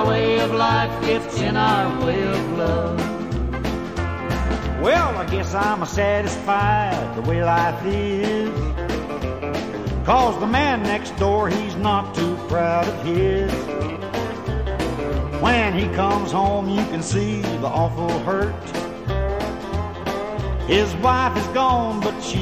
our way of life, it's in our way of love. Well, I guess I'm satisfied the way life is, 'cause the man next door, he's not too proud of his. When he comes home, you can see the awful hurt. His wife is gone, but she's